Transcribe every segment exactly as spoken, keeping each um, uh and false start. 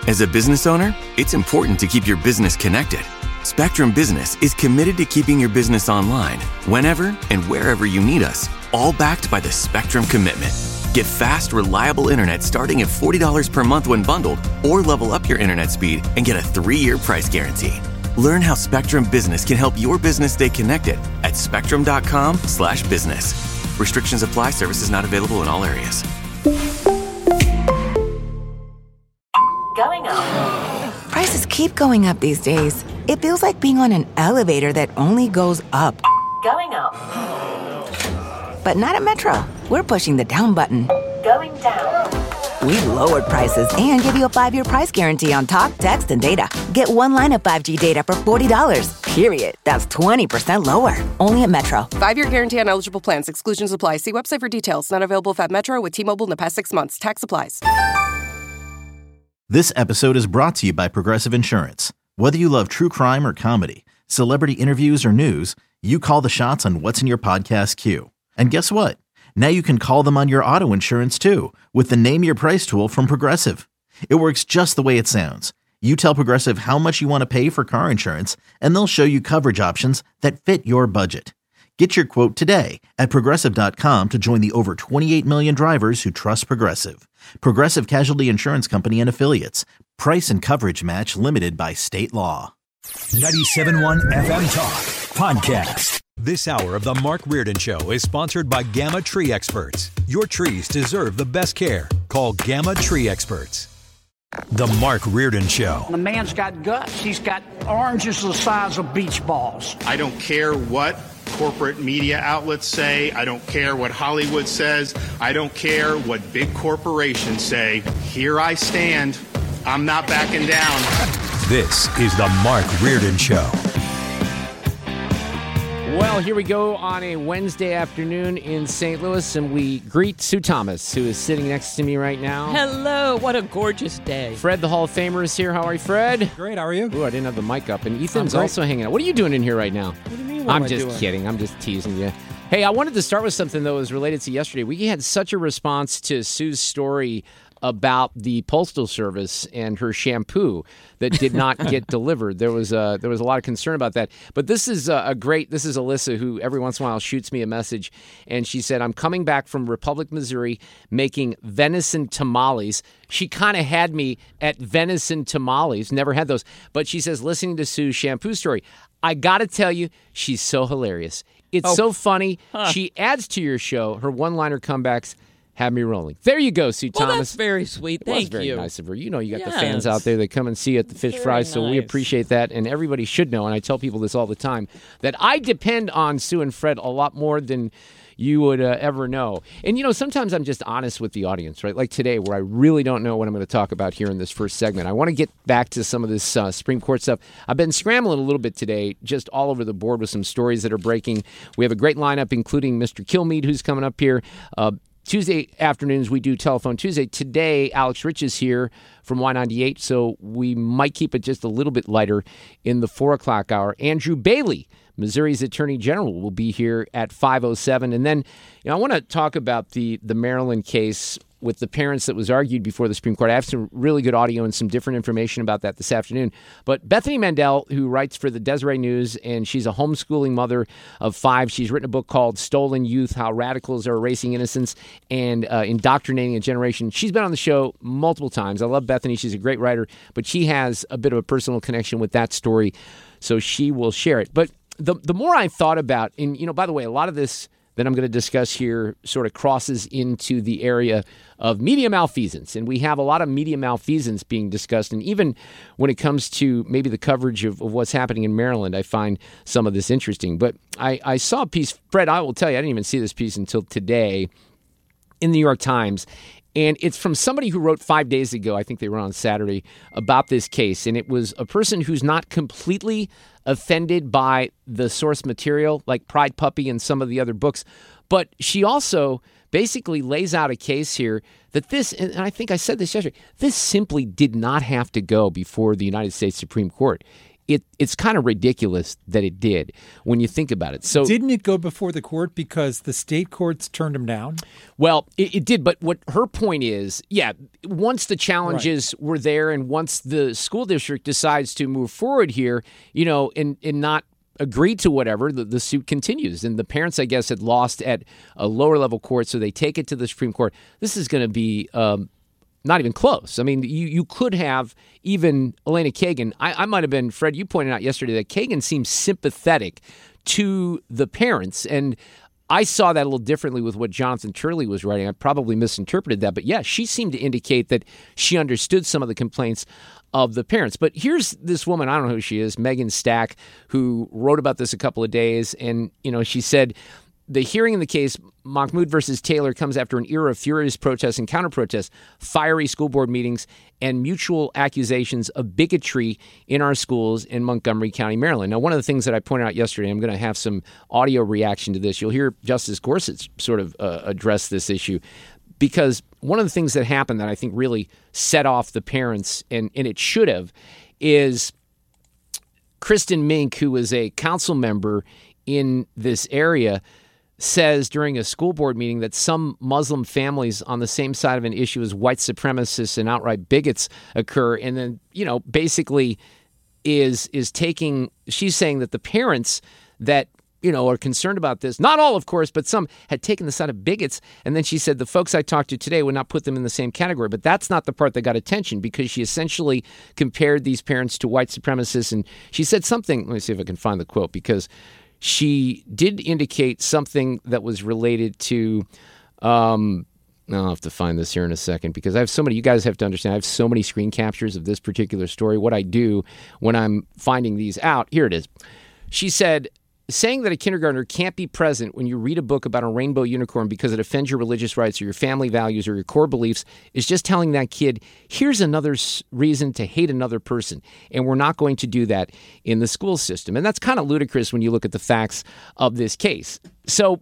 As a business owner, it's important to keep your business connected. Spectrum Business is committed to keeping your business online whenever and wherever you need us, all backed by the Spectrum Commitment. Get fast, reliable internet starting at forty dollars per month when bundled, or level up your internet speed and get a three-year price guarantee. Learn how Spectrum Business can help your business stay connected at spectrum.com slash business. Restrictions apply. Services not available in all areas. Going up. Prices keep going up these days. It feels like being on an elevator that only goes up. Going up. But not at Metro. We're pushing the down button. Going down. We lowered prices and give you a five-year price guarantee on talk, text, and data. Get one line of five G data for forty dollars, period. That's twenty percent lower. Only at Metro. Five-year guarantee on eligible plans. Exclusions apply. See website for details. Not available at Metro with T-Mobile in the past six months. Tax applies. This episode is brought to you by Progressive Insurance. Whether you love true crime or comedy, celebrity interviews or news, you call the shots on what's in your podcast queue. And guess what? Now you can call them on your auto insurance too with the Name Your Price tool from Progressive. It works just the way it sounds. You tell Progressive how much you want to pay for car insurance, and they'll show you coverage options that fit your budget. Get your quote today at Progressive dot com to join the over twenty-eight million drivers who trust Progressive. Progressive Casualty Insurance Company and Affiliates. Price and coverage match limited by state law. ninety-seven point one F M Talk Podcast. This hour of the Mark Reardon Show is sponsored by Gamma Tree Experts. Your trees deserve the best care. Call Gamma Tree Experts. The Mark Reardon Show. The man's got guts. He's got oranges the size of beach balls. I don't care what corporate media outlets say. I don't care what Hollywood says. I don't care what big corporations say. Here I stand. I'm not backing down. This is the Mark Reardon Show. Well, here we go on a Wednesday afternoon in Saint Louis, and we greet Sue Thomas, who is sitting next to me right now. Hello. What a gorgeous day. Fred, the Hall of Famer, is here. How are you, Fred? Great. How are you? Ooh, I didn't have the mic up. And Ethan's also hanging out. What are you doing in here right now? What do you mean? What I'm am I just doing? kidding. I'm just teasing you. Hey, I wanted to start with something that was related to yesterday. We had such a response to Sue's story about the Postal Service and her shampoo that did not get delivered. There was a, there was a lot of concern about that. But this is a, a great, this is Alyssa, who every once in a while shoots me a message. And she said, I'm coming back from Republic, Missouri, making venison tamales. She kind of had me at venison tamales. Never had those. But she says, listening to Sue's shampoo story, I got to tell you, she's so hilarious. It's Oh. so funny. Huh. She adds to your show. Her one-liner comebacks have me rolling. There you go, Sue Well, Thomas. that's very sweet. It was Thank very you. nice of her. You know, you got the Yes. fans out there that come and see you at the Fish Very Fry, so we nice. appreciate that. And everybody should know, and I tell people this all the time, that I depend on Sue and Fred a lot more than you would uh, ever know. And, you know, sometimes I'm just honest with the audience, right? Like today, where I really don't know what I'm going to talk about here in this first segment. I want to get back to some of this uh, Supreme Court stuff. I've been scrambling a little bit today, just all over the board with some stories that are breaking. We have a great lineup, including Mister Kilmeade, who's coming up here. Uh, Tuesday afternoons, we do Telephone Tuesday. Today, Alex Rich is here from Y ninety-eight, so we might keep it just a little bit lighter in the four o'clock hour. Andrew Bailey, Missouri's Attorney General, will be here at five oh seven. And then, you know, I want to talk about the, the Maryland case with the parents that was argued before the Supreme Court. I have some really good audio and some different information about that this afternoon. But Bethany Mandel, who writes for the Deseret News, and she's a homeschooling mother of five. She's written a book called Stolen Youth, How Radicals Are Erasing Innocence and uh, Indoctrinating a Generation. She's been on the show multiple times. I love Bethany. She's a great writer, but she has a bit of a personal connection with that story, so she will share it. But the the more I thought about, and, you know, by the way, a lot of this that I'm going to discuss here sort of crosses into the area of media malfeasance. And we have a lot of media malfeasance being discussed. And even when it comes to maybe the coverage of, of what's happening in Maryland, I find some of this interesting. But I, I saw a piece, Fred, I will tell you, I didn't even see this piece until today in the New York Times. And it's from somebody who wrote five days ago, I think they were on Saturday, about this case. And it was a person who's not completely offended by the source material, like Pride Puppy and some of the other books. But she also basically lays out a case here that this, and I think I said this yesterday, this simply did not have to go before the United States Supreme Court. it it's kind of ridiculous that it did when you think about it. So didn't it go before the court because the state courts turned him down? Well, it, it did. But what her point is, yeah, once the challenges right. were there and once the school district decides to move forward here, you know, and, and not agree to whatever, the, the suit continues. And the parents, I guess, had lost at a lower level court, so they take it to the Supreme Court. This is going to be um, not even close. I mean, you, you could have even Elena Kagan. I, I might have been, Fred, you pointed out yesterday that Kagan seems sympathetic to the parents. And I saw that a little differently with what Jonathan Turley was writing. I probably misinterpreted that. But yeah, she seemed to indicate that she understood some of the complaints of the parents. But here's this woman, I don't know who she is, Megan Stack, who wrote about this a couple of days. And, you know, she said, the hearing in the case, Mahmoud versus Taylor, comes after an era of furious protests and counter-protests, fiery school board meetings, and mutual accusations of bigotry in our schools in Montgomery County, Maryland. Now, one of the things that I pointed out yesterday, I'm going to have some audio reaction to this. You'll hear Justice Gorsuch sort of uh, address this issue, because one of the things that happened that I think really set off the parents, and, and it should have, is Kristen Mink, who was a council member in this area, says during a school board meeting that some Muslim families on the same side of an issue as white supremacists and outright bigots occur. And then, you know, basically is is taking, she's saying that the parents that, you know, are concerned about this, not all, of course, but some had taken the side of bigots. And then she said the folks I talked to today would not put them in the same category. But that's not the part that got attention, because she essentially compared these parents to white supremacists. And she said something, let me see if I can find the quote, because she did indicate something that was related to, um, I'll have to find this here in a second, because I have so many, you guys have to understand, I have so many screen captures of this particular story. What I do when I'm finding these out, here it is. She said, saying that a kindergartner can't be present when you read a book about a rainbow unicorn because it offends your religious rights or your family values or your core beliefs is just telling that kid, here's another reason to hate another person. And we're not going to do that in the school system. And that's kind of ludicrous when you look at the facts of this case. So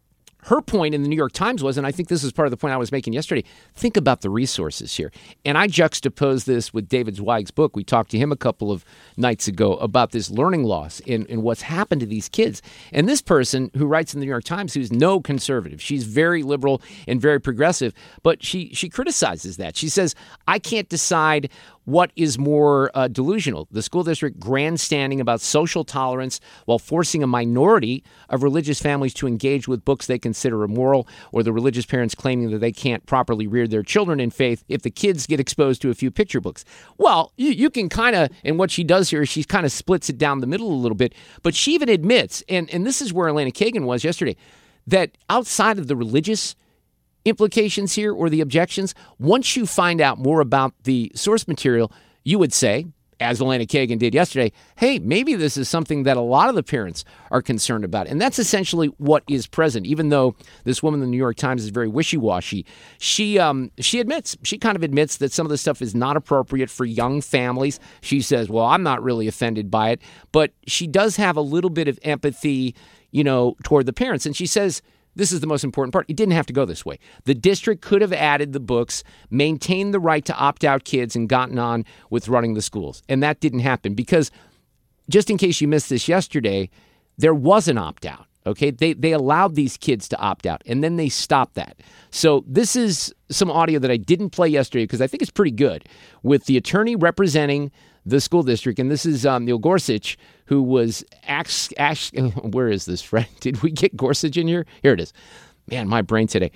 her point in the New York Times was, and I think this is part of the point I was making yesterday, think about the resources here. And I juxtapose this with David Zweig's book. We talked to him a couple of nights ago about this learning loss and, and what's happened to these kids. And this person who writes in the New York Times, who's no conservative, she's very liberal and very progressive, but she she criticizes that. She says, I can't decide what is more uh, delusional, the school district grandstanding about social tolerance while forcing a minority of religious families to engage with books they consider immoral, or the religious parents claiming that they can't properly rear their children in faith if the kids get exposed to a few picture books. Well, you, you can kind of, and what she does here is she kind of splits it down the middle a little bit, but she even admits, and, and this is where Elena Kagan was yesterday, that outside of the religious implications here or the objections, once you find out more about the source material, you would say, as Elena Kagan did yesterday, hey, maybe this is something that a lot of the parents are concerned about. And that's essentially what is present. Even though this woman in the New York Times is very wishy-washy, she um, she admits, she kind of admits that some of this stuff is not appropriate for young families. She says, well, I'm not really offended by it. But she does have a little bit of empathy, you know, toward the parents. And she says, this is the most important part. It didn't have to go this way. The district could have added the books, maintained the right to opt out kids, and gotten on with running the schools. And that didn't happen because, just in case you missed this yesterday, there was an opt out. Okay, they they allowed these kids to opt out, and then they stopped that. So this is some audio that I didn't play yesterday because I think it's pretty good, with the attorney representing the school district, and this is um, Neil Gorsuch, who was asked, asked, where is this, Fred? Did we get Gorsuch in here? Here it is. Man, my brain today.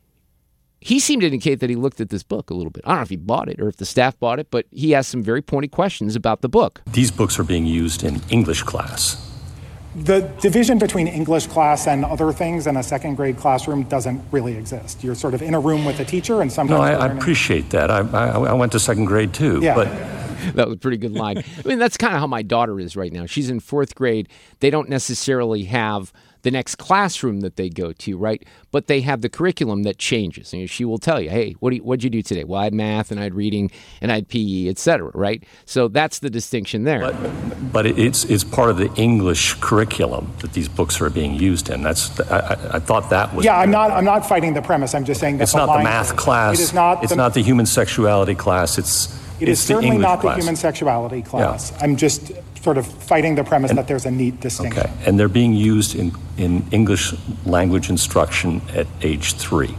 He seemed to indicate that he looked at this book a little bit. I don't know if he bought it or if the staff bought it, but he asked some very pointed questions about the book. These books are being used in English class. The division between English class and other things in a second grade classroom doesn't really exist. You're sort of in a room with a teacher, and sometimes... No, I, I appreciate that. I, I, I went to second grade too. Yeah. But that was a pretty good line. I mean, that's kind of how my daughter is right now. She's in fourth grade. They don't necessarily have the next classroom that they go to, right? But they have the curriculum that changes. And she will tell you, hey, what do you, what'd you do today? Well, I had math, and I had reading, and I had P E, et cetera, right? So that's the distinction there. But, but it's it's part of the English curriculum that these books are being used in. That's I, I thought that was... Yeah, I'm not I'm not fighting the premise. I'm just saying that it's the not the math is, class. It is not It's the, not the human sexuality class. It's It it's is certainly the not class. the human sexuality class. Yeah. I'm just sort of fighting the premise and, that there's a neat distinction. Okay, and they're being used in, in English language instruction at age three.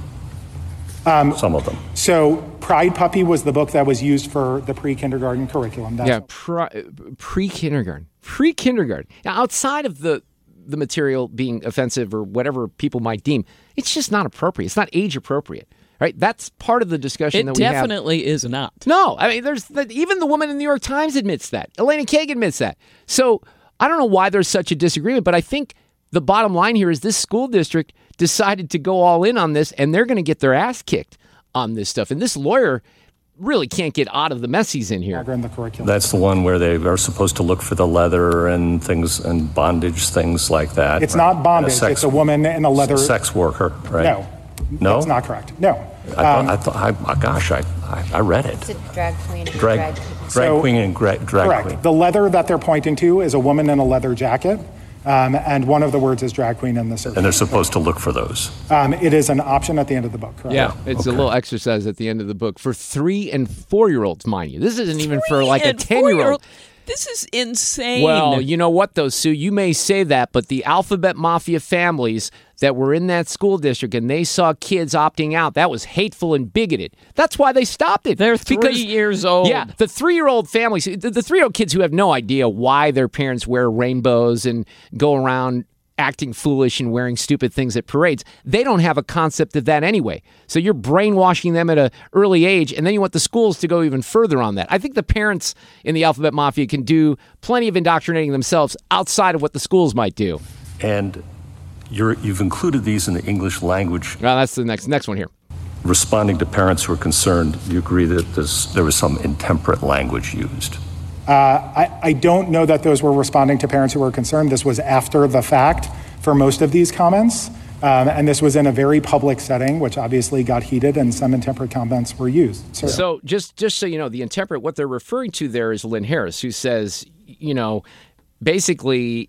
Um, Some of them. So Pride Puppy was the book that was used for the pre-kindergarten curriculum. That's yeah, pre, pre-kindergarten. Pre-kindergarten. Now, outside of the, the material being offensive or whatever people might deem, it's just not appropriate. It's not age appropriate. Right? That's part of the discussion it that we have. It definitely is not. No. I mean, there's even the woman in the New York Times admits that. Elena Kagan admits that. So I don't know why there's such a disagreement, but I think the bottom line here is this school district decided to go all in on this, and they're going to get their ass kicked on this stuff. And this lawyer really can't get out of the mess he's in here. In the curriculum. That's the one where they are supposed to look for the leather and things and bondage, things like that. It's right? not bondage. A sex, it's a woman in a leather. Sex worker, right? No. No? That's not correct. No. I thought, um, I thought I, gosh, I, I, I read it. It's a drag queen and drag, drag, drag so, queen and gra- drag correct. queen. The leather that they're pointing to is a woman in a leather jacket. Um, and one of the words is drag queen in the search. And they're supposed to look for those. Um, it is an option at the end of the book, correct? Yeah, it's okay. A little exercise at the end of the book for three and four-year-olds, mind you. This isn't even three for like a ten-year-old. This is insane. Well, you know what, though, Sue? You may say that, but the Alphabet Mafia families that were in that school district and they saw kids opting out, that was hateful and bigoted. That's why they stopped it. They're three because, years old. Yeah, the three-year-old families, the, the three-year-old kids who have no idea why their parents wear rainbows and go around acting foolish and wearing stupid things at parades. They don't have a concept of that anyway. So you're brainwashing them at an early age, and then you want the schools to go even further on that. I think the parents in the Alphabet Mafia can do plenty of indoctrinating themselves outside of what the schools might do. And you're, you've included these in the English language. Well, that's the next next one here. Responding to parents who are concerned, you agree that this, there was some intemperate language used? Uh, I, I don't know that those were responding to parents who were concerned. This was after the fact for most of these comments. Um, and this was in a very public setting, which obviously got heated, and some intemperate comments were used. So, so just, just so you know, the intemperate, what they're referring to there is Lynn Harris, who says, you know, basically,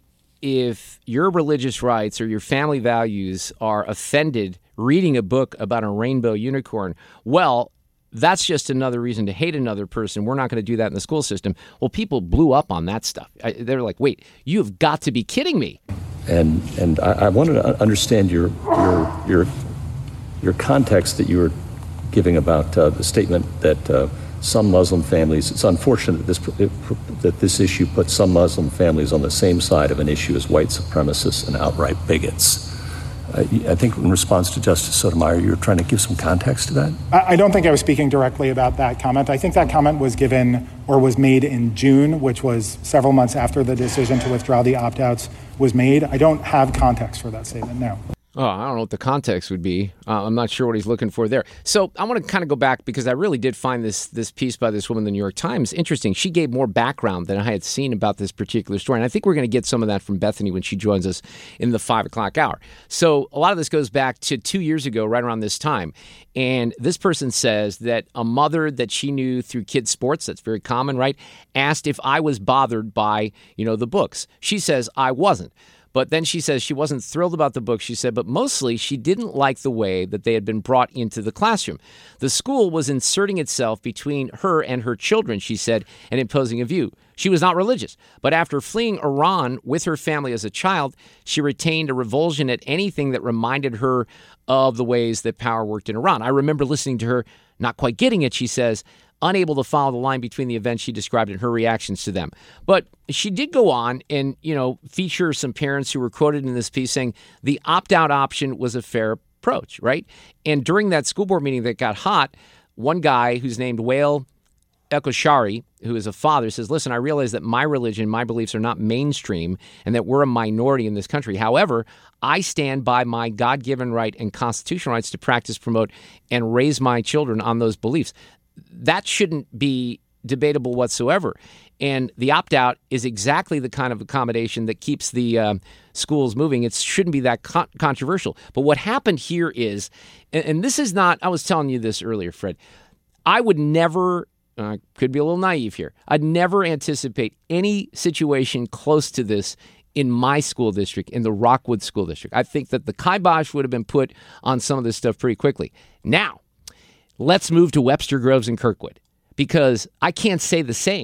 if your religious rights or your family values are offended reading a book about a rainbow unicorn, well, that's just another reason to hate another person. We're not going to do that in the school system. Well, people blew up on that stuff. I, they're like, wait, you have got to be kidding me. And and I, I wanted to understand your your your your context that you were giving about uh, the statement that uh, some Muslim families. It's unfortunate that this it, that this issue puts some Muslim families on the same side of an issue as white supremacists and outright bigots. Uh, I think in response to Justice Sotomayor, you were trying to give some context to that? I don't think I was speaking directly about that comment. I think that comment was given or was made in June, which was several months after the decision to withdraw the opt-outs was made. I don't have context for that statement, no. Oh, I don't know what the context would be. Uh, I'm not sure what he's looking for there. So I want to kind of go back because I really did find this this piece by this woman in the New York Times interesting. She gave more background than I had seen about this particular story. And I think we're going to get some of that from Bethany when she joins us in the five o'clock hour. So a lot of this goes back to two years ago, right around this time. And this person says that a mother that she knew through kids' sports, that's very common, right, asked if I was bothered by, you know, the books. She says I wasn't. But then she says she wasn't thrilled about the book, she said, but mostly she didn't like the way that they had been brought into the classroom. The school was inserting itself between her and her children, she said, and imposing a view. She was not religious, but after fleeing Iran with her family as a child, she retained a revulsion at anything that reminded her of the ways that power worked in Iran. I remember listening to her, not quite getting it, she says, unable to follow the line between the events she described and her reactions to them. But she did go on and, you know, feature some parents who were quoted in this piece saying the opt-out option was a fair approach, right? And during that school board meeting that got hot, one guy who's named Wael Ekoshari, who is a father, says, listen, I realize that my religion, my beliefs are not mainstream and that we're a minority in this country. However, I stand by my God-given right and constitutional rights to practice, promote, and raise my children on those beliefs. That shouldn't be debatable whatsoever. And the opt-out is exactly the kind of accommodation that keeps the uh, schools moving. It shouldn't be that con- controversial. But what happened here is, and, and this is not, I was telling you this earlier, Fred, I would never, I uh, could be a little naive here, I'd never anticipate any situation close to this in my school district, in the Rockwood School District. I think that the kibosh would have been put on some of this stuff pretty quickly. Now, let's move to Webster Groves and Kirkwood, because I can't say the same,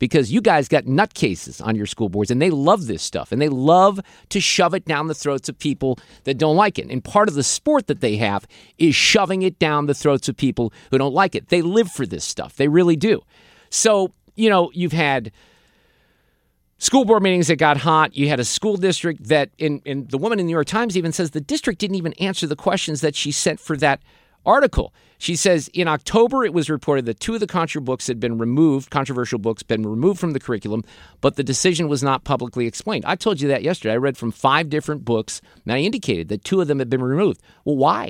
because you guys got nutcases on your school boards, and they love this stuff, and they love to shove it down the throats of people that don't like it. And part of the sport that they have is shoving it down the throats of people who don't like it. They live for this stuff. They really do. So, you know, you've had school board meetings that got hot. You had a school district that, in, in the woman in the New York Times even says the district didn't even answer the questions that she sent for that article. She says in October, it was reported that two of the contra books had been removed, controversial books, been removed from the curriculum, but the decision was not publicly explained. I told you that yesterday. I read from five different books, and I indicated that two of them had been removed. Well, why?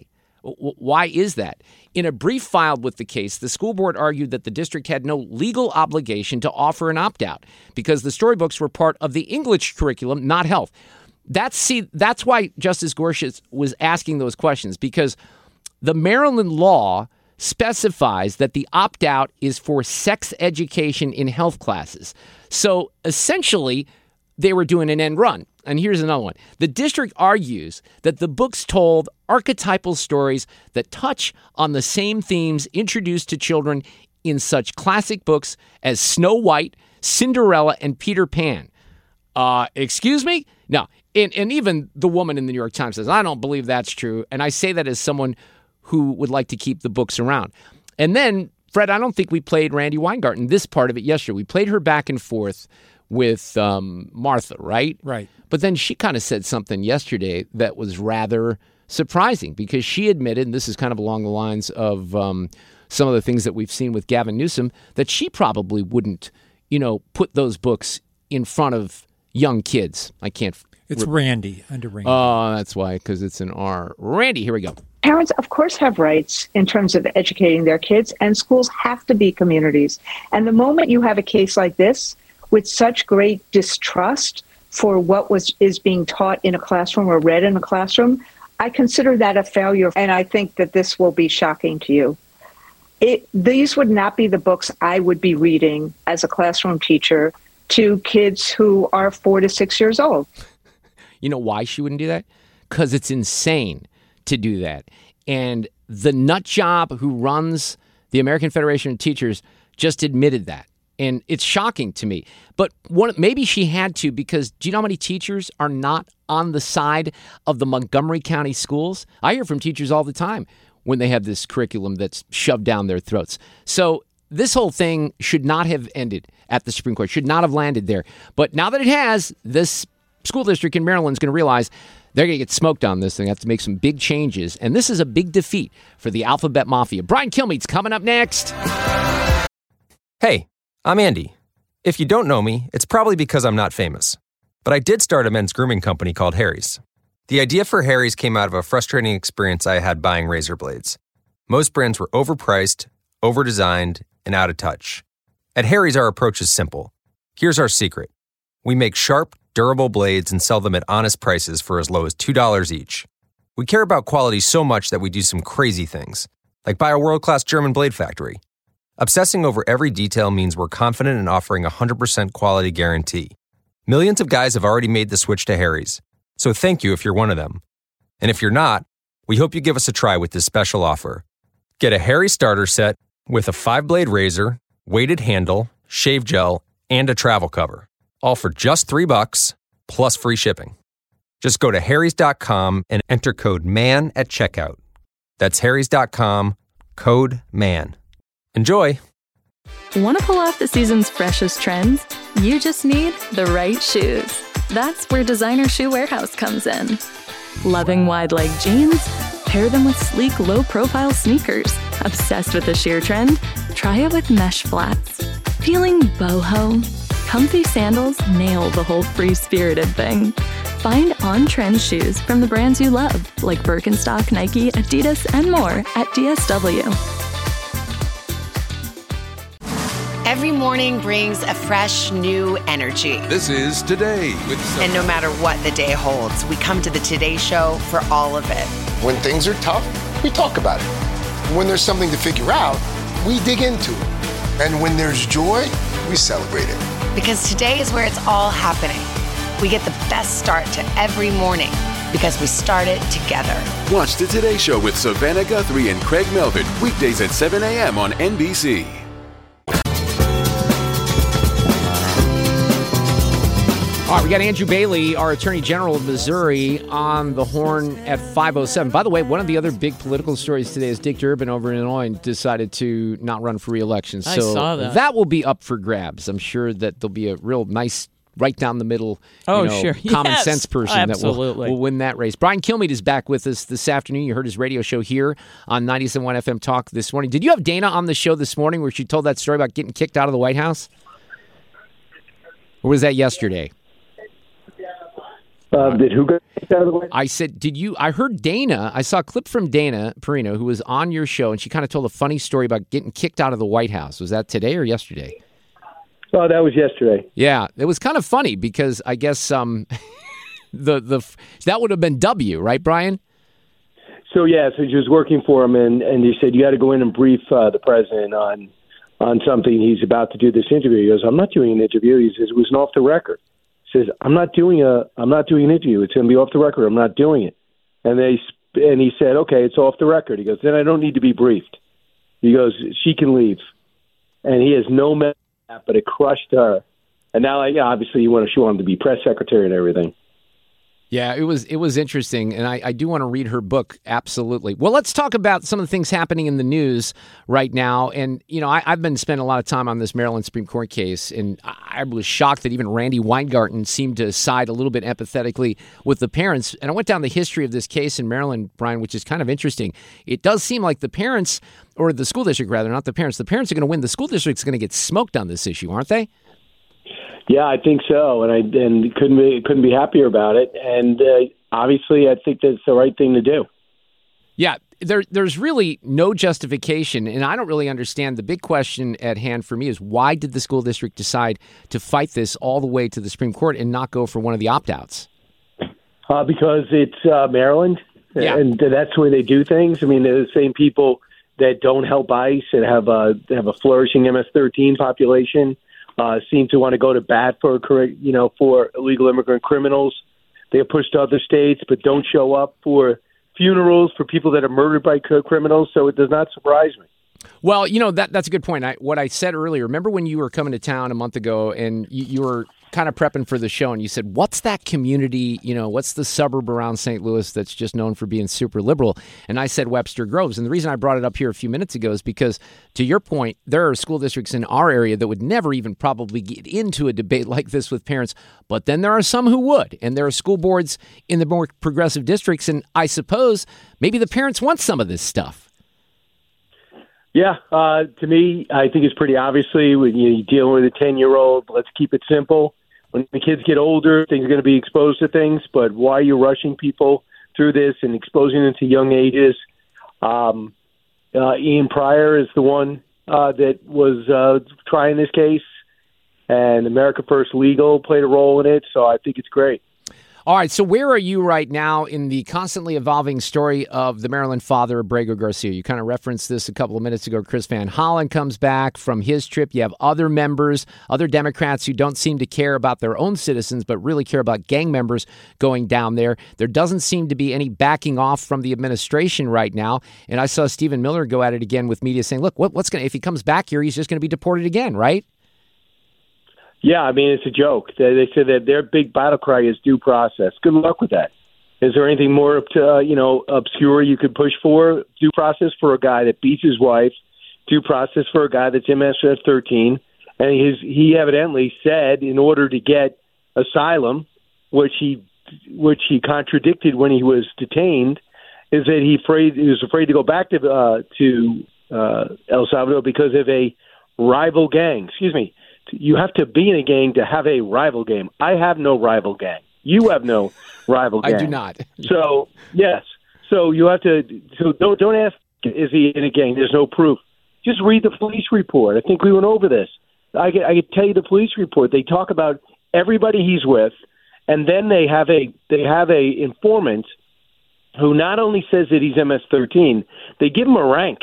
Why is that? In a brief filed with the case, the school board argued that the district had no legal obligation to offer an opt-out because the storybooks were part of the English curriculum, not health. That's, see, that's why Justice Gorsuch was asking those questions, because the Maryland law specifies that the opt-out is for sex education in health classes. So essentially, they were doing an end run. And here's another one. The district argues that the books told archetypal stories that touch on the same themes introduced to children in such classic books as Snow White, Cinderella, and Peter Pan. Uh, excuse me? No. And, and even the woman in the New York Times says, I don't believe that's true. And I say that as someone who would like to keep the books around. And then, Fred, I don't think we played Randy Weingarten, this part of it yesterday. We played her back and forth with um, Martha, right? Right. But then she kind of said something yesterday that was rather surprising because she admitted, and this is kind of along the lines of um, some of the things that we've seen with Gavin Newsom, that she probably wouldn't, you know, put those books in front of young kids. I can't. It's re- Randy, under Randy. Oh, that's why, because it's an R. Randy, here we go. Parents, of course, have rights in terms of educating their kids, and schools have to be communities. And the moment you have a case like this, with such great distrust for what was is being taught in a classroom or read in a classroom, I consider that a failure, and I think that this will be shocking to you. It, these would not be the books I would be reading as a classroom teacher to kids who are four to six years old. You know why she wouldn't do that? Because it's insane to do that. And the nut job who runs the American Federation of Teachers just admitted that. And it's shocking to me. But one, maybe she had to, because do you know how many teachers are not on the side of the Montgomery County schools? I hear from teachers all the time when they have this curriculum that's shoved down their throats. So this whole thing should not have ended at the Supreme Court, should not have landed there. But now that it has, this school district in Maryland is going to realize they're going to get smoked on this thing. They have to make some big changes. And this is a big defeat for the Alphabet Mafia. Brian Kilmeade's coming up next. Hey, I'm Andy. If you don't know me, it's probably because I'm not famous. But I did start a men's grooming company called Harry's. The idea for Harry's came out of a frustrating experience I had buying razor blades. Most brands were overpriced, overdesigned, and out of touch. At Harry's, our approach is simple. Here's our secret. We make sharp, durable blades and sell them at honest prices for as low as two dollars each. We care about quality so much that we do some crazy things, like buy a world-class German blade factory. Obsessing over every detail means we're confident in offering a one hundred percent quality guarantee. Millions of guys have already made the switch to Harry's, so thank you if you're one of them. And if you're not, we hope you give us a try with this special offer. Get a Harry's starter set with a five-blade razor, weighted handle, shave gel, and a travel cover, all for just three bucks plus free shipping. Just go to harrys dot com and enter code MAN at checkout. That's harrys dot com, code MAN. Enjoy! Want to pull off the season's freshest trends? You just need the right shoes. That's where Designer Shoe Warehouse comes in. Loving wide-leg jeans? Pair them with sleek, low-profile sneakers. Obsessed with the sheer trend? Try it with mesh flats. Feeling boho? Comfy sandals nail the whole free-spirited thing. Find on-trend shoes from the brands you love, like Birkenstock, Nike, Adidas, and more at D S W. Every morning brings a fresh, new energy. This is Today with Sophie. And no matter what the day holds, we come to the Today Show for all of it. When things are tough, we talk about it. When there's something to figure out, we dig into it. And when there's joy, we celebrate it. Because today is where it's all happening. We get the best start to every morning because we start it together. Watch the Today Show with Savannah Guthrie and Craig Melvin, weekdays at seven a.m. on N B C. All right, we got Andrew Bailey, our Attorney General of Missouri, on the horn at five oh seven. By the way, one of the other big political stories today is Dick Durbin over in Illinois decided to not run for re-election. I So saw that. that will be up for grabs. I'm sure that there'll be a real nice, right down the middle, Oh, you know, sure. common Yes, sense person that will, absolutely. will win that race. Brian Kilmeade is back with us this afternoon. You heard his radio show here on ninety-seven point one F M Talk this morning. Did you have Dana on the show this morning where she told that story about getting kicked out of the White House? Or was that yesterday? Uh, did who get kicked out of the White House? I said, did you? I heard Dana. I saw a clip from Dana Perino, who was on your show, and she kind of told a funny story about getting kicked out of the White House. Was that today or yesterday? Oh, that was yesterday. Yeah, it was kind of funny because I guess um, the the that would have been W, right, Brian? So yeah, so she was working for him, and and he said you got to go in and brief uh, the president on on something he's about to do this interview. He goes, I'm not doing an interview. He says it was an off the record. Says I'm not doing a I'm not doing an interview. It's going to be off the record. I'm not doing it. And they and he said, okay, it's off the record. He goes, then I don't need to be briefed. He goes, she can leave, and he has no memory of that, but it crushed her. And now, like, yeah, obviously, you want to, she wanted to be press secretary and everything. Yeah, it was it was interesting, and I, I do want to read her book, absolutely. Well, let's talk about some of the things happening in the news right now. And, you know, I, I've been spending a lot of time on this Maryland Supreme Court case, and I was shocked that even Randy Weingarten seemed to side a little bit empathetically with the parents. And I went down the history of this case in Maryland, Brian, which is kind of interesting. It does seem like the parents, or the school district rather, not the parents, the parents are going to win. The school district's going to get smoked on this issue, aren't they? Yeah, I think so, and I and couldn't be couldn't be happier about it. And uh, obviously, I think that's the right thing to do. Yeah, there, there's really no justification, and I don't really understand. The big question at hand for me is why did the school district decide to fight this all the way to the Supreme Court and not go for one of the opt-outs? Uh, because it's uh, Maryland, Yeah. and that's the way they do things. I mean, they're the same people that don't help ICE and have a have a flourishing M S thirteen population. Uh, seem to want to go to bat for, you know, for illegal immigrant criminals. They are pushed to other states, but don't show up for funerals for people that are murdered by criminals. So it does not surprise me. Well, you know, that that's a good point. I, what I said earlier, remember when you were coming to town a month ago and you, you were kind of prepping for the show and you said, what's that community, you know, what's the suburb around Saint Louis that's just known for being super liberal? And I said Webster Groves. And the reason I brought it up here a few minutes ago is because, to your point, there are school districts in our area that would never even probably get into a debate like this with parents. But then there are some who would. And there are school boards in the more progressive districts. And I suppose maybe the parents want some of this stuff. Yeah, uh, to me, I think it's pretty obviously when you're dealing with a ten-year-old, let's keep it simple. When the kids get older, things are going to be exposed to things, but why are you rushing people through this and exposing them to young ages? Um, uh, Ian Pryor is the one uh, that was uh, trying this case, and America First Legal played a role in it, so I think it's great. All right, so where are you right now in the constantly evolving story of the Maryland father, Abrego Garcia? You kind of referenced this a couple of minutes ago. Chris Van Hollen comes back from his trip. You have other members, other Democrats who don't seem to care about their own citizens, but really care about gang members going down there. There doesn't seem to be any backing off from the administration right now. And I saw Stephen Miller go at it again with media saying, look, what, what's going to, if he comes back here, he's just going to be deported again, right? Yeah, I mean, it's a joke. They, they said that their big battle cry is due process. Good luck with that. Is there anything more, uh, you know, obscure you could push for? Due process for a guy that beats his wife. Due process for a guy that's M S thirteen. And his, he evidently said in order to get asylum, which he which he contradicted when he was detained, is that he afraid he was afraid to go back to uh, to uh, El Salvador because of a rival gang. Excuse me. You have to be in a gang to have a rival gang. I have no rival gang. You have no rival gang. I do not. So, yes. So you have to so don't don't ask, is he in a gang? There's no proof. Just read the police report. I think we went over this. I can, I can tell you the police report. They talk about everybody he's with, and then they have a they have a informant who not only says that he's M S thirteen, they give him a rank.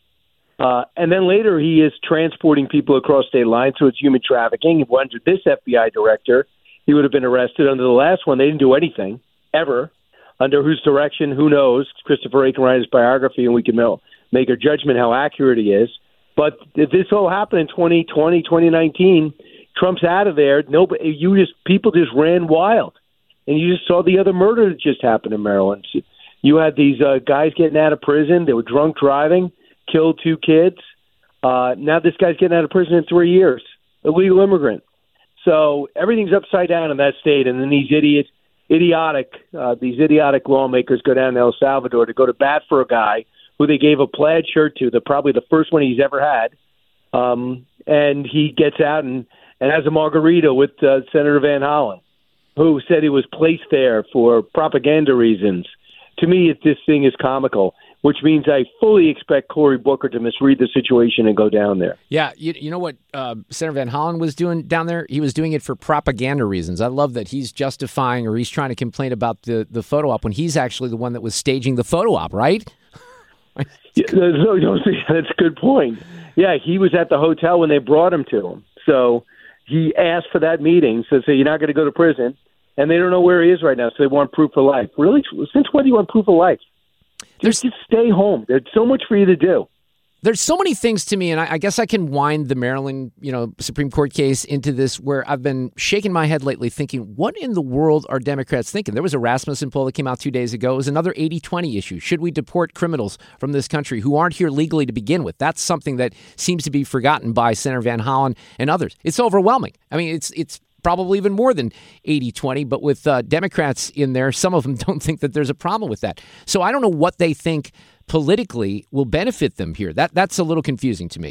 Uh, and then later he is transporting people across state lines, so it's human trafficking. Under this F B I director, he would have been arrested. Under the last one, they didn't do anything, ever. Under whose direction, who knows? Christopher Wray can write his biography, and we can make a judgment how accurate he is. But if this all happened in twenty twenty, twenty nineteen, Trump's out of there. Nobody, you just people just ran wild, and you just saw the other murder that just happened in Maryland. You had these uh, guys getting out of prison. They were drunk driving, killed two kids. Uh, now this guy's getting out of prison in three years, illegal immigrant. So everything's upside down in that state, and then these idiots, idiotic, uh, these idiotic lawmakers go down to El Salvador to go to bat for a guy who they gave a plaid shirt to, the probably the first one he's ever had, um, and he gets out and, and has a margarita with uh, Senator Van Hollen, who said he was placed there for propaganda reasons. To me, it, this thing is comical, which means I fully expect Cory Booker to misread the situation and go down there. Yeah, you, you know what uh, Senator Van Hollen was doing down there? He was doing it for propaganda reasons. I love that he's justifying or he's trying to complain about the, the photo op when he's actually the one that was staging the photo op, right? Yeah, no, no, that's a good point. Yeah, he was at the hotel when they brought him to him. So he asked for that meeting. So say, you're not going to go to prison. And they don't know where he is right now, so they want proof of life. Really? Since when do you want proof of life? Just, just stay home. There's so much for you to do. There's so many things to me, and I, I guess I can wind the Maryland, you know, Supreme Court case into this where I've been shaking my head lately thinking, what in the world are Democrats thinking? There was a Rasmussen poll that came out two days ago. It was another eighty twenty issue. Should we deport criminals from this country who aren't here legally to begin with? That's something that seems to be forgotten by Senator Van Hollen and others. It's overwhelming. I mean, it's it's probably even more than eighty twenty, but with uh, Democrats in there, some of them don't think that there's a problem with that. So I don't know what they think politically will benefit them here. That That's a little confusing to me.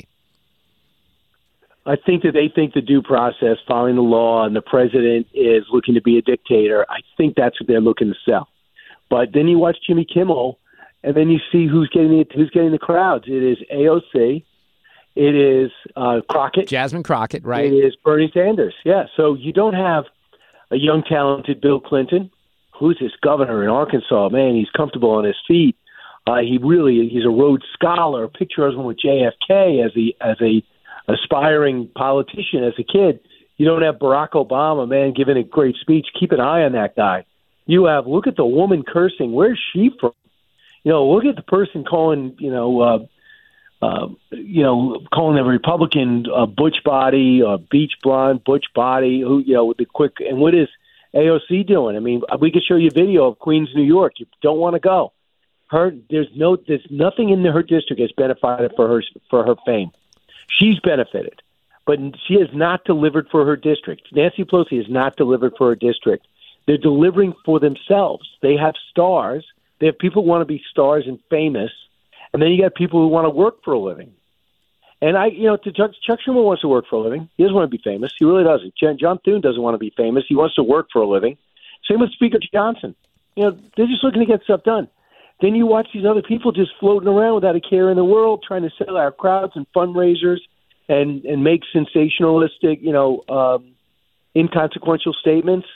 I think that they think the due process, following the law, and the president is looking to be a dictator. I think that's what they're looking to sell. But then you watch Jimmy Kimmel, and then you see who's getting the, who's getting the crowds. It is A O C. It is uh, Crockett. Jasmine Crockett, right. It is Bernie Sanders, yeah. So you don't have a young, talented Bill Clinton. Who's this governor in Arkansas? Man, he's comfortable on his feet. Uh, he really, he's a Rhodes Scholar. Picture him with J F K as a, as a aspiring politician as a kid. You don't have Barack Obama, man, giving a great speech. Keep an eye on that guy. You have, look at the woman cursing. Where's she from? You know, look at the person calling, you know, uh, Uh, you know, calling the Republican uh, butch body, uh, beach blonde, butch body, who, you know, with the quick, and what is A O C doing? I mean, we could show you a video of Queens, New York. You don't want to go. Her, there's no, there's nothing in her district has benefited for her, for her fame. She's benefited, but she has not delivered for her district. Nancy Pelosi has not delivered for her district. They're delivering for themselves. They have stars. They have people who want to be stars and famous. And then you got people who want to work for a living. And I, you know, to Chuck, Chuck Schumer wants to work for a living. He doesn't want to be famous. He really doesn't. John, John Thune doesn't want to be famous. He wants to work for a living. Same with Speaker Johnson. You know, they're just looking to get stuff done. Then you watch these other people just floating around without a care in the world, trying to sell our crowds and fundraisers and, and make sensationalistic, you know, um, inconsequential statements.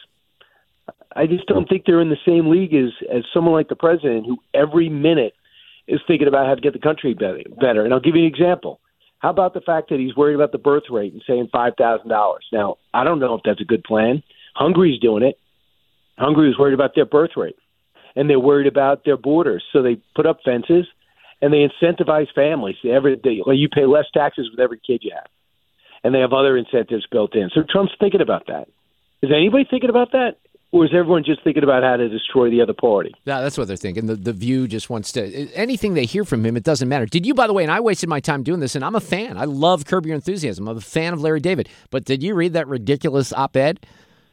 I just don't think they're in the same league as, as someone like the president who every minute is thinking about how to get the country better. And I'll give you an example. How about the fact that he's worried about the birth rate and saying five thousand dollars? Now, I don't know if that's a good plan. Hungary's doing it. Hungary is worried about their birth rate, and they're worried about their borders. So they put up fences, and they incentivize families. Every day, well, you pay less taxes with every kid you have. And they have other incentives built in. So Trump's thinking about that. Is anybody thinking about that? Or is everyone just thinking about how to destroy the other party? Yeah, that's what they're thinking. The the View just wants to, anything they hear from him, it doesn't matter. Did you, by the way, and I wasted my time doing this, and I'm a fan. I love Curb Your Enthusiasm. I'm a fan of Larry David. But did you read that ridiculous op-ed?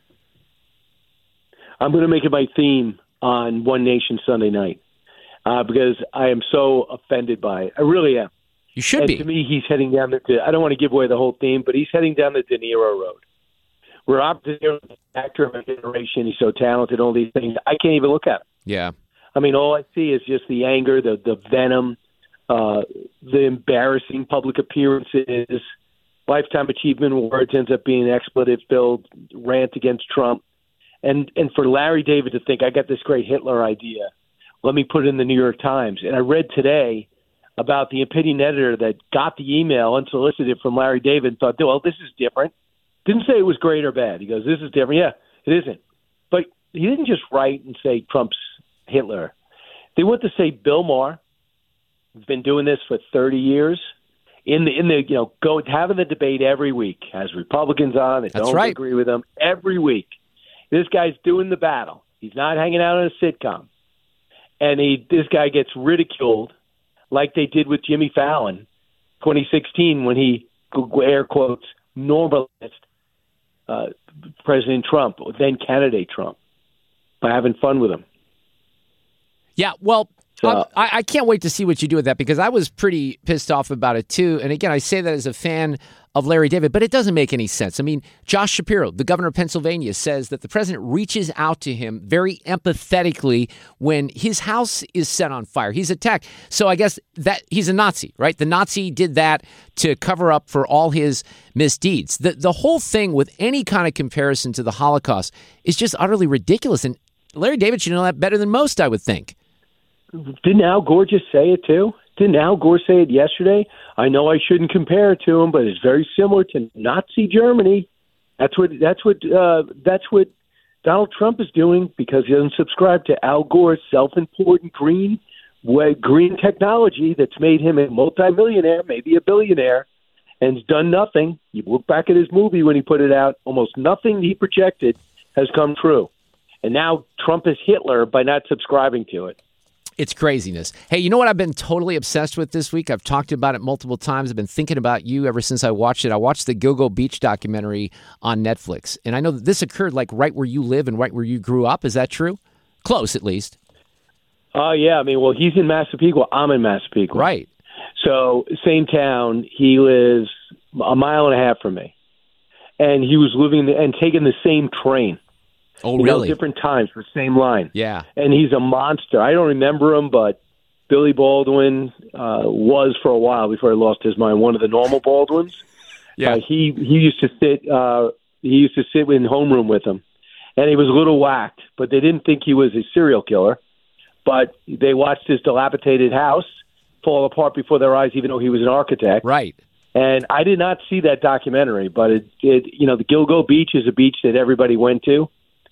I'm going to make it my theme on One Nation Sunday night uh, because I am so offended by it. I really am. You should and be. To me, he's heading down the, I don't want to give away the whole theme, but he's heading down the De Niro road. We're opposite actor of a generation. He's so talented, all these things. I can't even look at him. Yeah. I mean, all I see is just the anger, the the venom, uh, the embarrassing public appearances. Lifetime Achievement Awards ends up being an expletive-filled rant against Trump. And and for Larry David to think, I got this great Hitler idea, let me put it in the New York Times. And I read today about the opinion editor that got the email unsolicited from Larry David and thought, well, this is different. Didn't say it was great or bad. He goes, this is different. Yeah, it isn't. But he didn't just write and say Trump's Hitler. They went to say Bill Maher has been doing this for thirty years, in the in the you know go having the debate every week, has Republicans on that That's don't right. agree with him every week. This guy's doing the battle. He's not hanging out on a sitcom, and he this guy gets ridiculed like they did with Jimmy Fallon, twenty sixteen, when he air quotes normalized uh, President Trump, or then candidate Trump, by having fun with him. Yeah, well, So- um, I, I can't wait to see what you do with that, because I was pretty pissed off about it too. And again, I say that as a fan of Larry David, but it doesn't make any sense. I mean, Josh Shapiro, the governor of Pennsylvania, says that the president reaches out to him very empathetically when his house is set on fire. He's attacked. So I guess that he's a Nazi, right? The Nazi did that to cover up for all his misdeeds. The, the whole thing with any kind of comparison to the Holocaust is just utterly ridiculous. And Larry David should know that better than most, I would think. Didn't Al Gore just say it too? Didn't Al Gore say it yesterday? I know I shouldn't compare it to him, but it's very similar to Nazi Germany. That's what that's what uh, that's what Donald Trump is doing, because he doesn't subscribe to Al Gore's self-important green way, green technology that's made him a multimillionaire, maybe a billionaire, and has done nothing. You look back at his movie when he put it out; almost nothing he projected has come true. And now Trump is Hitler by not subscribing to it. It's craziness. Hey, you know what I've been totally obsessed with this week? I've talked about it multiple times. I've been thinking about you ever since I watched it. I watched the Gilgo Beach documentary on Netflix. And I know that this occurred like right where you live and right where you grew up. Is that true? Close, at least. Oh, uh, yeah. I mean, well, he's in Massapequa. I'm in Massapequa. Right. So, same town. He lives a mile and a half from me. And he was living the, and taking the same train. Oh, you really? Know, different times for the same line. Yeah. And he's a monster. I don't remember him, but Billy Baldwin uh, was for a while before he lost his mind one of the normal Baldwins. Yeah. Uh, he he used to sit uh, he used to sit in homeroom with him, and he was a little whacked, but they didn't think he was a serial killer. But they watched his dilapidated house fall apart before their eyes, even though he was an architect. Right. And I did not see that documentary, but it, it you know the Gilgo Beach is a beach that everybody went to.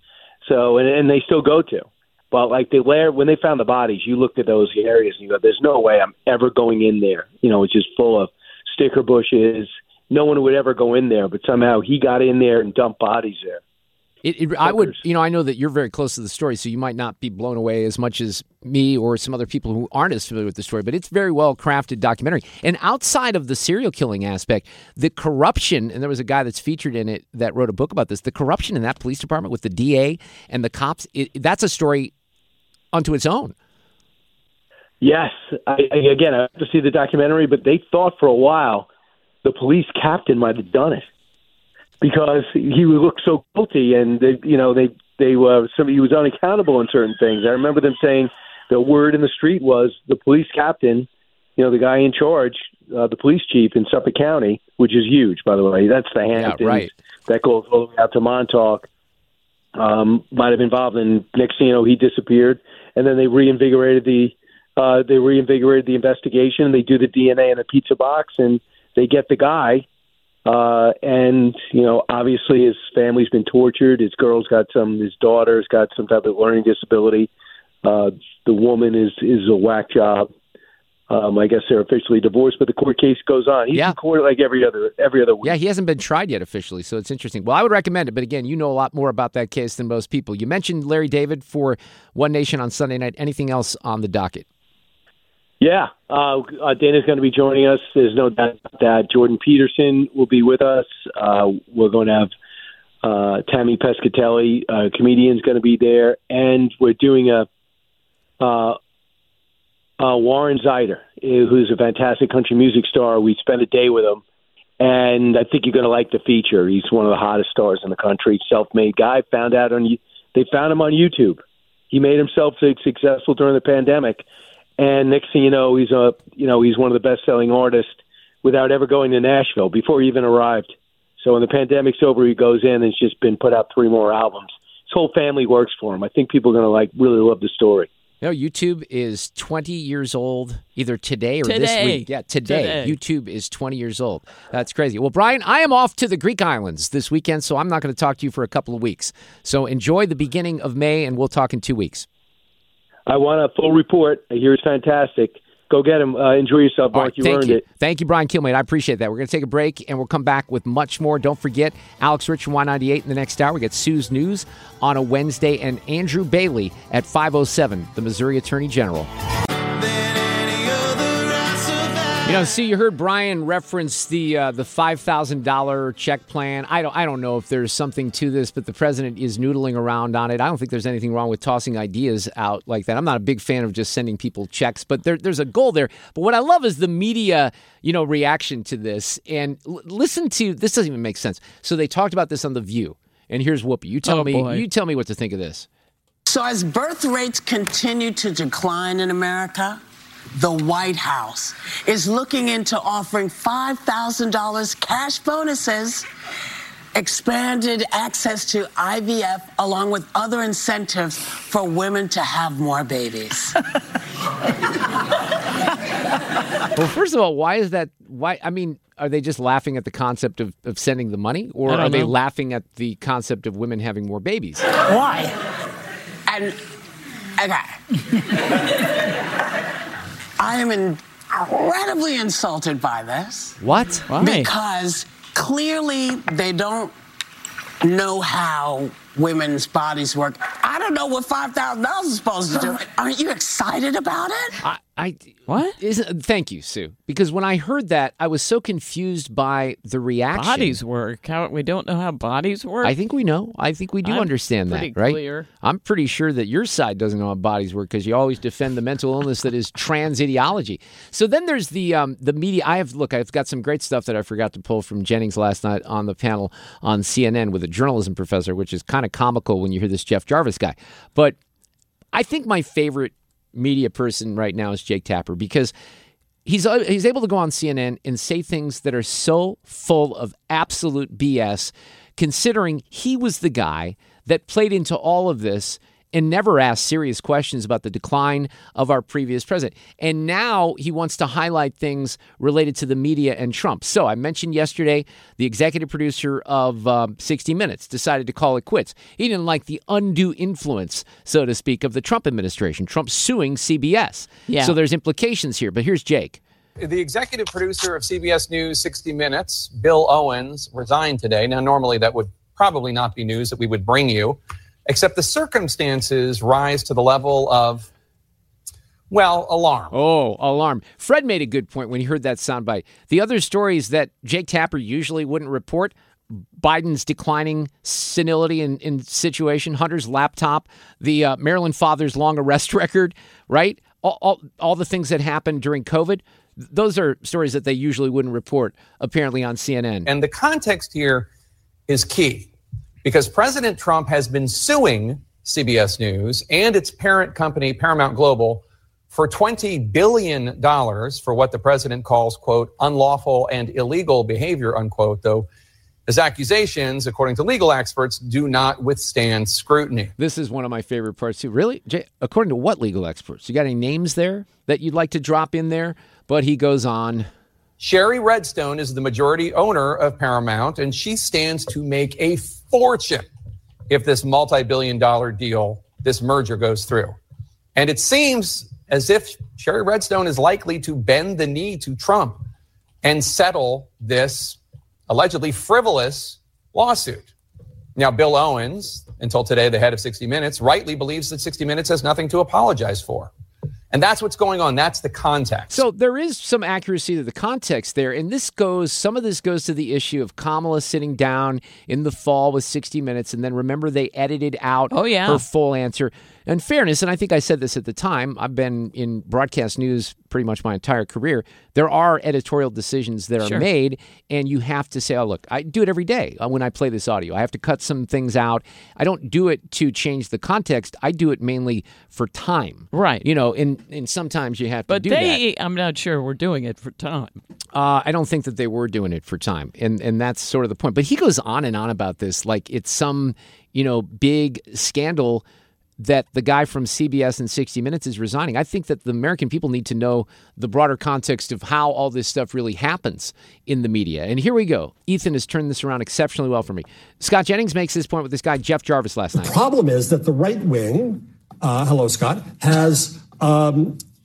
So, and, and they still go to. But, like, they layer, when they found the bodies, you looked at those areas and you go, there's no way I'm ever going in there. You know, it's just full of sticker bushes. No one would ever go in there, but somehow he got in there and dumped bodies there. It, it, I would, you know, I know that you're very close to the story, so you might not be blown away as much as me or some other people who aren't as familiar with the story, but it's very well crafted documentary. And outside of the serial killing aspect, the corruption, and there was a guy that's featured in it that wrote a book about this, the corruption in that police department with the D A and the cops, it, that's a story unto its own. Yes. I, I, again, I have to see the documentary, but they thought for a while the police captain might have done it, because he looked so guilty, and they, you know, they they were somebody he was unaccountable in certain things. I remember them saying the word in the street was the police captain, you know, the guy in charge, uh, the police chief in Suffolk County, which is huge, by the way. That's the Hamptons. Yeah, right. That goes all the way out to Montauk. Um, might have been involved, and next thing you know, he disappeared, and then they reinvigorated the uh, they reinvigorated the investigation. They do the D N A in the pizza box, and they get the guy. Uh, and, you know, obviously his family's been tortured. His girl's got some, his daughter's got some type of learning disability. Uh, the woman is, is a whack job. Um, I guess they're officially divorced, but the court case goes on. He's Yeah. in court like every other, every other week. Yeah, he hasn't been tried yet officially, so it's interesting. Well, I would recommend it, but again, you know a lot more about that case than most people. You mentioned Larry David for One Nation on Sunday night. Anything else on the docket? Yeah, uh, uh, Dana's going to be joining us. There's no doubt that Jordan Peterson will be with us. Uh, we're going to have uh, Tammy Pescatelli, uh, comedian's going to be there, and we're doing a uh, uh, Warren Zeider, who's a fantastic country music star. We spent a day with him, and I think you're going to like the feature. He's one of the hottest stars in the country, self-made guy. Found out on they found him on YouTube. He made himself successful during the pandemic. And next thing you know, he's a you know he's one of the best-selling artists without ever going to Nashville before he even arrived. So when the pandemic's over, he goes in and has just been put out three more albums. His whole family works for him. I think people are going to like really love the story. You know, YouTube is twenty years old either today or Today. this week. Yeah, today. Today. YouTube is twenty years old. That's crazy. Well, Brian, I am off to the Greek islands this weekend, so I'm not going to talk to you for a couple of weeks. So enjoy the beginning of May, and we'll talk in two weeks. I want a full report. I hear it's fantastic. Go get him. Uh, enjoy yourself, Mark. Right, you thank earned you. it. Thank you, Brian Kilmeade. I appreciate that. We're going to take a break, and we'll come back with much more. Don't forget, Alex Rich from Y ninety-eight in the next hour. We get Sue's News on a Wednesday, and Andrew Bailey at five oh seven, the Missouri Attorney General. You know, see, you heard Brian reference the uh, the five thousand dollars check plan. I don't I don't know if there's something to this, but the president is noodling around on it. I don't think there's anything wrong with tossing ideas out like that. I'm not a big fan of just sending people checks, but there, there's a goal there. But what I love is the media, you know, reaction to this. And l- listen to, this doesn't even make sense. So they talked about this on The View. And here's Whoopi. You tell Oh, me, boy. you tell me what to think of this. So as birth rates continue to decline in America, the White House is looking into offering five thousand dollars cash bonuses, expanded access to I V F, along with other incentives for women to have more babies. Well, first of all, why is that? Why? I mean, are they just laughing at the concept of, of sending the money? Or I don't are they know. laughing at the concept of women having more babies? Why? And, okay. I am incredibly insulted by this. What? Why? Because clearly they don't know how women's bodies work. I don't know what five thousand dollars is supposed to do. Aren't you excited about it? I, I what? Isn't, thank you, Sue. Because when I heard that, I was so confused by the reaction. Bodies work. How we don't know how bodies work. I think we know. I think we do I'm understand that, pretty right? clear. I'm pretty sure that your side doesn't know how bodies work because you always defend the mental illness that is trans ideology. So then there's the um, the media. I have look. I've got some great stuff that I forgot to pull from Jennings last night on the panel on C N N with a journalism professor, which is kind of comical when you hear this Jeff Jarvis guy. But I think my favorite media person right now is Jake Tapper because he's he's able to go on C N N and say things that are so full of absolute B S, considering he was the guy that played into all of this and never asked serious questions about the decline of our previous president. And now he wants to highlight things related to the media and Trump. So I mentioned yesterday the executive producer of um, sixty minutes decided to call it quits. He didn't like the undue influence, so to speak, of the Trump administration. Trump suing C B S. Yeah. So there's implications here. But here's Jake. The executive producer of C B S News sixty minutes, Bill Owens, resigned today. Now, normally that would probably not be news that we would bring you, except the circumstances rise to the level of, well, alarm. Oh, alarm. Fred made a good point when he heard that soundbite. The other stories that Jake Tapper usually wouldn't report, Biden's declining senility in, in situation, Hunter's laptop, the uh, Maryland father's long arrest record, right? All, all, all the things that happened during COVID, those are stories that they usually wouldn't report, apparently, on C N N. And the context here is key because President Trump has been suing C B S News and its parent company, Paramount Global, for twenty billion dollars for what the president calls, quote, unlawful and illegal behavior, unquote, though his accusations, according to legal experts, do not withstand scrutiny. This is one of my favorite parts, too. Really? Jay, according to what legal experts? You got any names there that you'd like to drop in there? But he goes on. Sherry Redstone is the majority owner of Paramount, and she stands to make a fortune if this multi-billion dollar deal, this merger goes through. And it seems as if Sherry Redstone is likely to bend the knee to Trump and settle this allegedly frivolous lawsuit. Now, Bill Owens, until today the head of sixty minutes, rightly believes that sixty minutes has nothing to apologize for. And that's what's going on. That's the context. So there is some accuracy to the context there. And this goes, some of this goes to the issue of Kamala sitting down in the fall with sixty minutes. And then remember, they edited out oh, yeah. her full answer. In fairness, and I think I said this at the time, I've been in broadcast news pretty much my entire career. There are editorial decisions that are Sure. made, and you have to say, oh, look, I do it every day when I play this audio. I have to cut some things out. I don't do it to change the context. I do it mainly for time. Right. You know, and, and sometimes you have to But do that. they, I'm not sure we're doing it for time. Uh, I don't think that they were doing it for time, and and that's sort of the point. But he goes on and on about this like it's some, you know, big scandal that the guy from C B S and sixty minutes is resigning. I think that the American people need to know the broader context of how all this stuff really happens in the media. And here we go. Ethan has turned this around exceptionally well for me. Scott Jennings makes this point with this guy, Jeff Jarvis, last night. The problem is that the right wing, uh, hello, Scott, has um,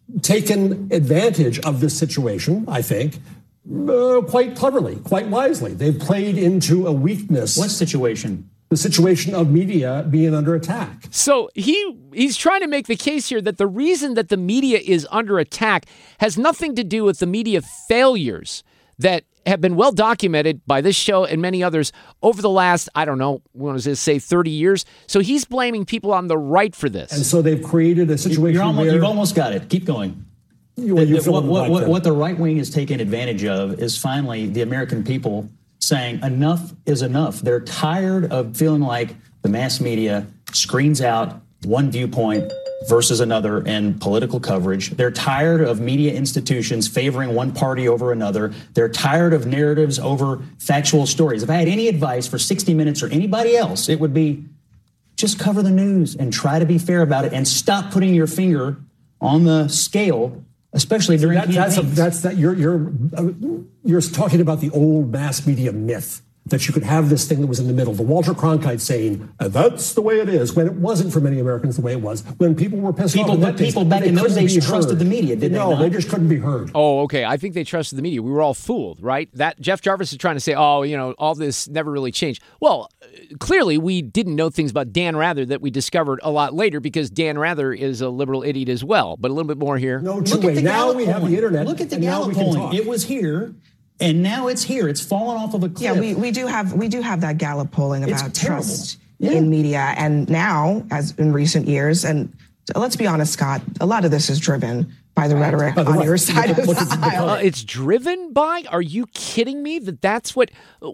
taken advantage of this situation, I think, uh, quite cleverly, quite wisely. They've played into a weakness. What situation? The situation of media being under attack. So he he's trying to make the case here that the reason that the media is under attack has nothing to do with the media failures that have been well documented by this show and many others over the last, I don't know, what does say, thirty years? So he's blaming people on the right for this. And so they've created a situation You're almost, where... You've almost got it. Keep going. You, the, you the, what, what, what, what the right wing is taking advantage of is finally the American people saying enough is enough. They're tired of feeling like the mass media screens out one viewpoint versus another in political coverage. They're tired of media institutions favoring one party over another. They're tired of narratives over factual stories. If I had any advice for sixty minutes or anybody else, it would be just cover the news and try to be fair about it and stop putting your finger on the scale, especially during that, that's, a, campaigns. that's that you're you're uh, you're talking about the old mass media myth that you could have this thing that was in the middle. The Walter Cronkite saying, uh, that's the way it is, when it wasn't for many Americans the way it was. When people were pissed people, off. But people back in those days trusted the media, did no, they not? they just couldn't be heard. Oh, okay. I think they trusted the media. We were all fooled, right? That Jeff Jarvis is trying to say, oh, you know, all this never really changed. Well, clearly we didn't know things about Dan Rather that we discovered a lot later because Dan Rather is a liberal idiot as well. But a little bit more here. No, two way. Now we have the internet. Look at the and now Gallup we can polling. talk. It was here. And now it's here. It's fallen off of a cliff. Yeah, we, we do have we do have that Gallup polling It's about terrible. trust Yeah. in media, and now, as in recent years, and let's be honest, Scott, a lot of this is driven by the rhetoric By the on right. your side of the aisle. Uh, it's driven by? Are you kidding me? That that's what...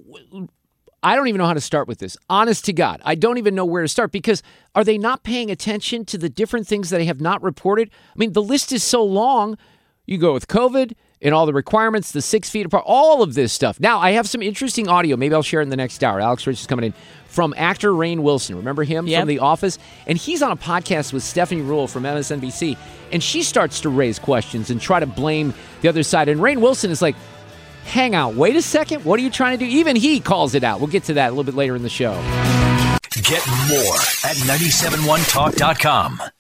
I don't even know how to start with this. Honest to God, I don't even know where to start because are they not paying attention to the different things that they have not reported? I mean, the list is so long. You go with COVID and all the requirements, the six feet apart, all of this stuff. Now, I have some interesting audio. Maybe I'll share in the next hour. Alex Rich is coming in from actor Rainn Wilson. Remember him Yep. from The Office? And he's on a podcast with Stephanie Ruhle from M S N B C. And she starts to raise questions and try to blame the other side. And Rainn Wilson is like, hang on, wait a second. What are you trying to do? Even he calls it out. We'll get to that a little bit later in the show. Get more at nine seven one talk dot com.